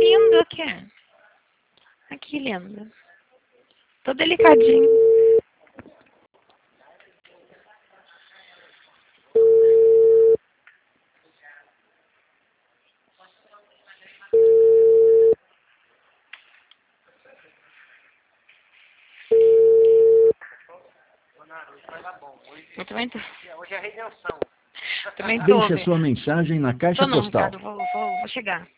lindo aqui. Aqui, lindo. Tô delicadinho. Vai dar bom. Eu também tô. Hoje é a redenção. Também tô. Deixe a sua mensagem na caixa Tô não, postal. Ricardo. Vou chegar.